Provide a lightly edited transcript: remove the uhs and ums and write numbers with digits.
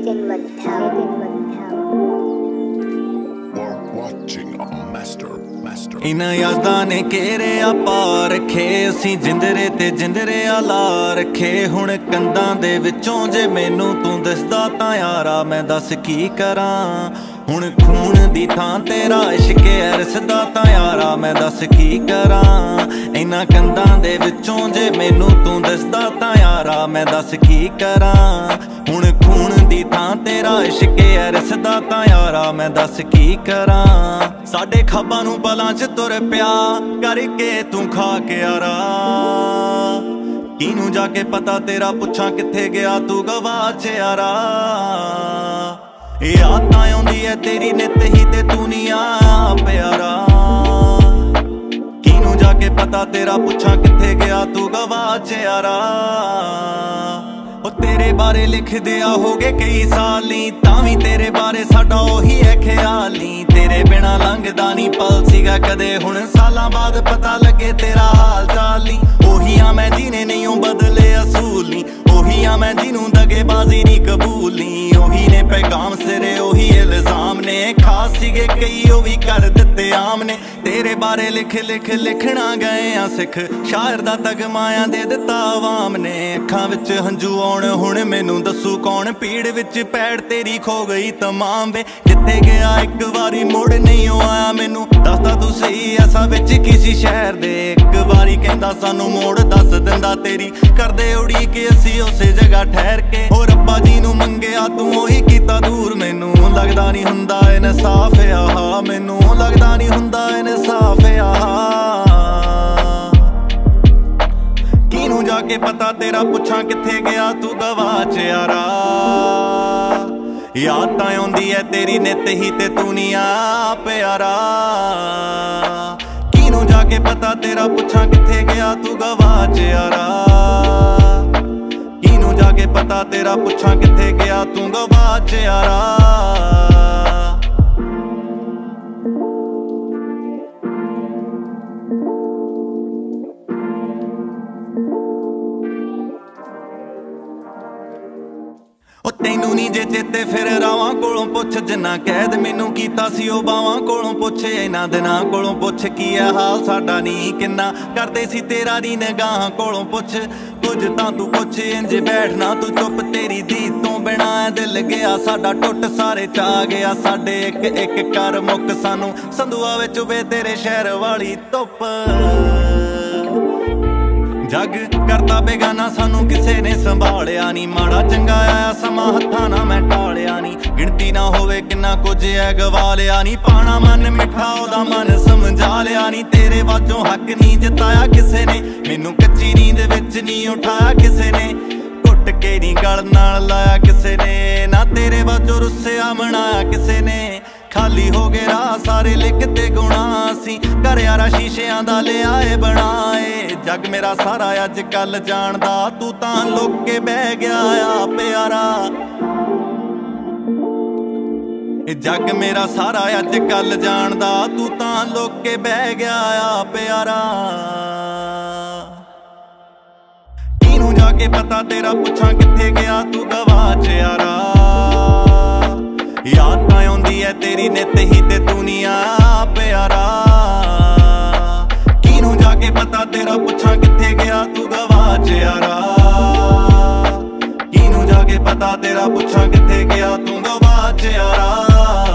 इन्हां यादां ने घेरिया पा रखे असीं जिंदरे ते जिंदरे ला रखे। हुण कंधां दे विचों जे मैनू तू दसदा तां यारा मैं दस की करां। हुण खून दी थां तेरा इश्क अरसदा तां यारा मैं दस की करां। इन्हां कंधां दे विचों जे मैनू तू दसदा तां यारा मैं दस की करां। हुण खून दी थां तेरा इश्क अरसदा तां यारा मैं दस की करां। साडे खब्बां नूं पलां च तुर पिया करके तू खा के यारा। किनू जाके पता तेरा पुछां कित्थे गया तू गवाच यारा। याद आउंदी है तेरी नित ही ते तू नहीं आ प्यारा। किनू जाके पता तेरा पुछां कित्थे गया तू गवाच यारा। ओ तेरे बारे लिख दिया हो गए कई साल नी तां वी तेरे बारे साडा ओही है ख्याल नी। तेरे बिना लंघदा नी पल सीगा कदे हुण सालां बाद पता लगे तेरा हाल चाल नी। ओही आ मैं जिने नहीं बदले असूल नी। ओही आ मैं जिनू दगेबाजी नी कबूल नी। ओही ने पैगाम सिरे ओही इल्जाम ने खास सीगे कई ओ भी कर दिते आम ने। तेरे बारे लिख लिख लिखना गए आ सिख शायर दा तगमाया दे दिता आवाम ने। अखां विच हंझू आउण हुण मैनू दसू कौन पीड़ विच पैड़ तेरी खो गई तमाम वे। जिथे गया एक वारी मुड़ नहीं आया मैनू दसदा तू सही ऐसा विच किसी शहर दे। एक वारी कहंदा सानू मोड़ दस दिंदा तेरी करदे उड़ीक असी उसे जगह ठहर के। ओ रब्बा जी नू मंगिया तू ओही कीता दूर मैनू लगदा नहीं हुंदा इनसाफ आहा। मैनू लगदा नहीं हुंदा इनसाफ आहा। किनू जाके पता तेरा पुछां कित्थे गया तू गवाच यारा। याद तां आउंदी है तेरी नित ही ते तू नहीं आ प्यारा। किनू जाके पता तेरा पुछां कित्थे गया तू गवाच यारा। किनू जाके पता तेरा पुछां कित्थे गया तू गवाच यारा। तैनू नी जे चेते फिर रावां कोलों पुछ जिन्ना कैद मैनू कीता सी ओ बावां कोलों पुछ। इन्हां दिनां कोलों पुछ की है हाल साडा नी किन्ना करदे सी तेरा नी निगाहां कोलों पुछ। कुछ तां तू पुछ इंज बैठना तू चुप तेरी दीद तो बिना दिल गया साडा टुट सारे चा गया साडे एक एक कर मुक सानू संधुआ विच वे तेरे शहर वाली धुप। जग करता बेगाना सानू किसे ने संभालिया नी। माड़ा चंगा आया समा हत्थां ना मैं टालिया नी। गिणती ना होवे किन्ना कुछ है गवा लिया नी। पाना मन मिठा ओदा मन समझा लिया नी। तेरे वाजों हक नहीं जताया किसे ने मैनू कच्ची नींद विच नहीं उठाया किसे ने। घुट के नहीं गल नाल लाया किसे ने ना तेरे वाजों रुस्सिया मनाया किसे ने। खाली हो गए राह सारे लिखते गुणा असी घर यारा शीशियां दा ले आए बनाए। जग मेरा सारा अज कल जानदा तू तां लुक के बह गया आ प्यारा। जग मेरा सारा अज कल जानदा तू तां लुक के बह गया आ प्यारा। किनू जाके पता तेरा पुछां कित्थे गया तू गवाच यारा। याद तां आउंदी है तेरी नित ही ते तू नहीं आ प्यारा। किनू जाके पता तेरा पुछां कित्थे गया तू गवाच यारा। किनू जाके पता तेरा पुछां कित्थे गया तू गवाच यारा।